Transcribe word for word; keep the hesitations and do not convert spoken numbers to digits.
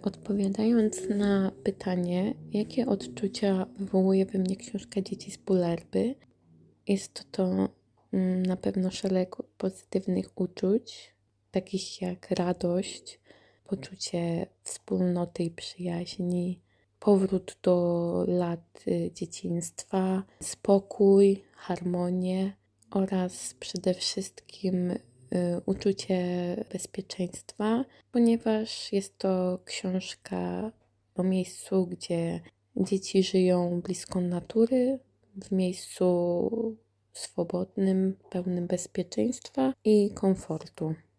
Odpowiadając na pytanie, jakie odczucia wywołuje we mnie książka Dzieci z Pulerby, jest to mm, na pewno szereg pozytywnych uczuć, takich jak radość, poczucie wspólnoty i przyjaźni, powrót do lat y, dzieciństwa, spokój, harmonię oraz przede wszystkim y, uczucie bezpieczeństwa, ponieważ jest to książka o miejscu, gdzie dzieci żyją blisko natury, w miejscu swobodnym, pełnym bezpieczeństwa i komfortu.